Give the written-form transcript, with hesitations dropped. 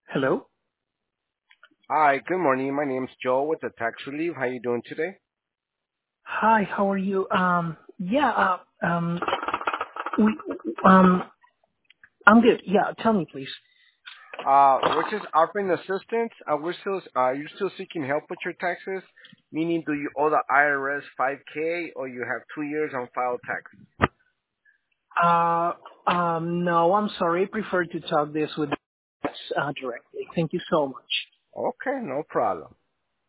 Hello. Hi, good morning. My name's Joe with the Tax Relief. How you doing today? Hi, how are you? Yeah, we, um, I'm good. Yeah, tell me, please. We're just offering assistance. You're still seeking help with your taxes? Meaning, do you owe the IRS 5K or you have 2 years on file tax? Uh, no, I'm sorry. I prefer to talk this with directly. Thank you so much. Okay, no problem.